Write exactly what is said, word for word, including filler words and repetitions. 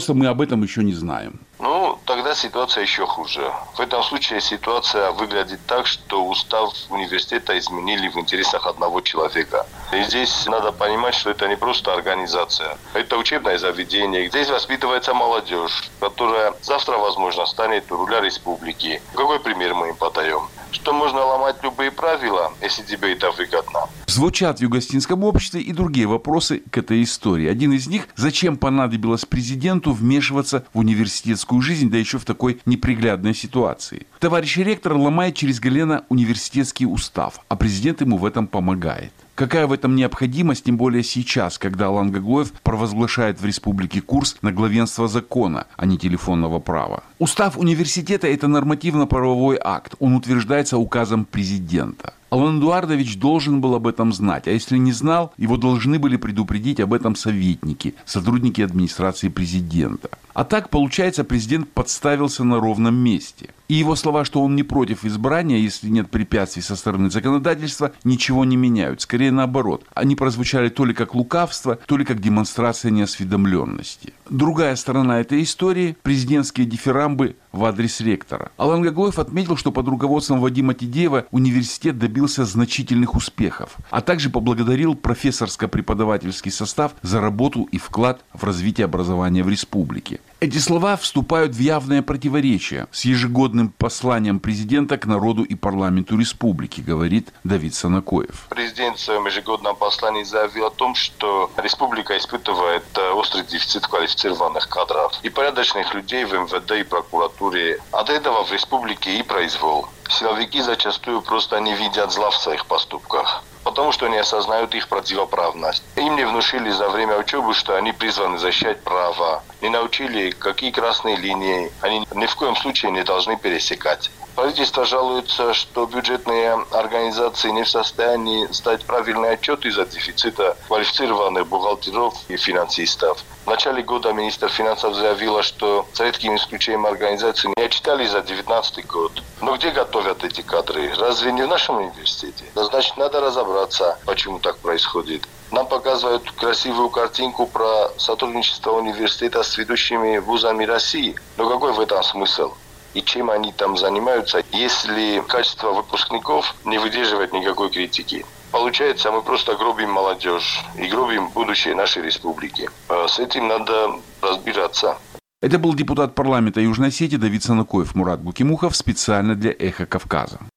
Мы об этом еще не знаем. Ну, тогда ситуация еще хуже. В этом случае ситуация выглядит так, что устав университета изменили в интересах одного человека. И здесь надо понимать, что это не просто организация. Это учебное заведение. Здесь воспитывается молодежь, которая завтра, возможно, станет у руля республики. Какой пример мы им подаем? Что можно ломать любые правила, если тебе это выгодно. Звучат в Югостинском обществе и другие вопросы к этой истории. Один из них – зачем понадобилось президенту вмешиваться в университетскую жизнь, да еще в такой неприглядной ситуации? Товарищ ректор ломает через колено университетский устав, а президент ему в этом помогает. Какая в этом необходимость, тем более сейчас, когда Алан Гаглоев провозглашает в республике курс на главенство закона, а не телефонного права? Устав университета – это нормативно-правовой акт. Он утверждается указом президента. Алан Эдуардович должен был об этом знать, а если не знал, его должны были предупредить об этом советники, сотрудники администрации президента. А так, получается, президент подставился на ровном месте. И его слова, что он не против избрания, если нет препятствий со стороны законодательства, ничего не меняют. Скорее наоборот. Они прозвучали то ли как лукавство, то ли как демонстрация неосведомленности. Другая сторона этой истории – президентские дифирамбы в адрес ректора. Алан Гаглоев отметил, что под руководством Вадима Тидеева университет добился значительных успехов, а также поблагодарил профессорско-преподавательский состав за работу и вклад в развитие образования в республике. Эти слова вступают в явное противоречие с ежегодным посланием президента к народу и парламенту республики, говорит Давид Санакоев. Президент в своем ежегодном послании заявил о том, что республика испытывает острый дефицит квалифицированных кадров и порядочных людей в эм вэ дэ и прокуратуре. От этого в республике и произвол. Силовики зачастую просто не видят зла в своих поступках, потому что не осознают их противоправность. Им не внушили за время учебы, что они призваны защищать права, не научили, какие красные линии они ни в коем случае не должны пересекать. Правительство жалуется, что бюджетные организации не в состоянии сдать правильный отчет из-за дефицита квалифицированных бухгалтеров и финансистов. В начале года министр финансов заявила, что за редким исключением организации не отчитали за две тысячи девятнадцатый год. Но где готовят эти кадры? Разве не в нашем университете? Значит, надо разобраться, почему так происходит. Нам показывают красивую картинку про сотрудничество университета с ведущими вузами России. Но какой в этом смысл? И чем они там занимаются, если качество выпускников не выдерживает никакой критики? Получается, мы просто гробим молодежь и гробим будущее нашей республики. С этим надо разбираться. Это был депутат парламента Южной Осетии Давид Санакоев. Мурат Гукимухов специально для «Эхо Кавказа».